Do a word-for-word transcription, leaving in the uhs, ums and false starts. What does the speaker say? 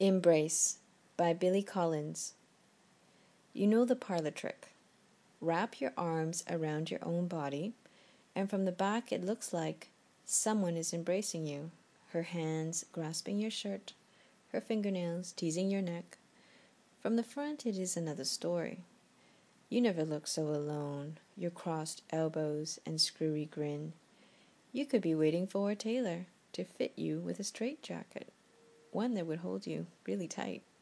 Embrace by Billy Collins. You know the parlor trick. Wrap your arms around your own body, and from the back it looks like someone is embracing you, her hands grasping your shirt, her fingernails teasing your neck. From the front it is another story. You never look so alone, your crossed elbows and screwy grin. You could be waiting for a tailor to fit you with a straitjacket, one that would hold you really tight.